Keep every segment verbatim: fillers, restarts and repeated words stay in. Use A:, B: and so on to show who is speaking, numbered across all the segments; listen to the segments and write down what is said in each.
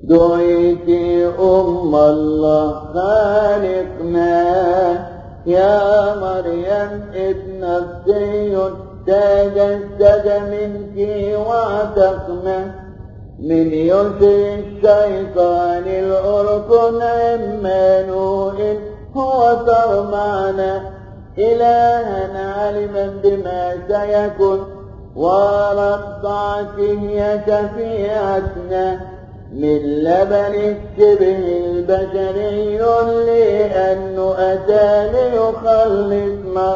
A: دعيت أم الله خالقنا يا مريم ابن الصيون تجسد منك واعتقنا من يسر الشيطان الأركن عمانوئل هو صار معنا إلها علما بما سيكون ورضعته يا شفيعتنا من لبن الشبه البشري لأنه أتى ليخلصنا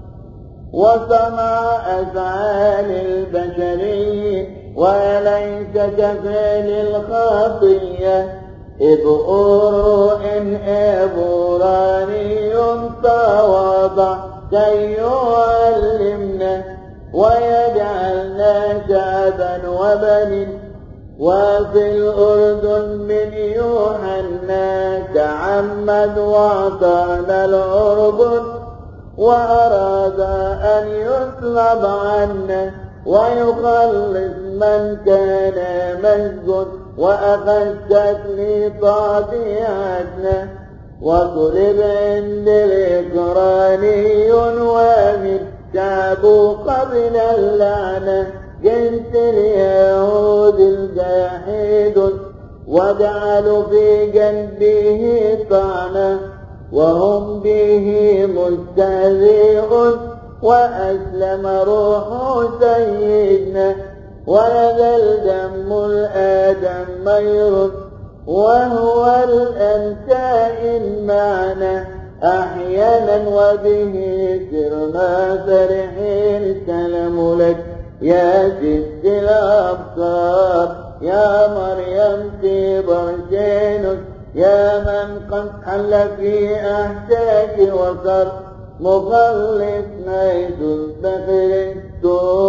A: وصنع أفعال البشرين وليس كفعل الخطية إذ إن إبراني تواضع كي يعلمنا ويجعلنا شعبا وبنين وفي الأردن من يوحنا تعمد واعطانا الأردن وأراد أن يطلب عنا ويخلص من كان مسجون وأخذت لي طبيعتنا وطلب عند الإكراني ومن شعبه قبل اللعنة جنس اليهود الجاحد وجعلوا في جنبه طعنة وهم به مستهزئون وأسلم روح سيدنا ونزل دم الآدم مير وهو الأنساء معنا أحيانا وبه سرنا فرحين سلام لك يا ست الأبصار يا مريم في برشينك يا من قد حل في أحشاك وصر مخلص نيس بخريستوس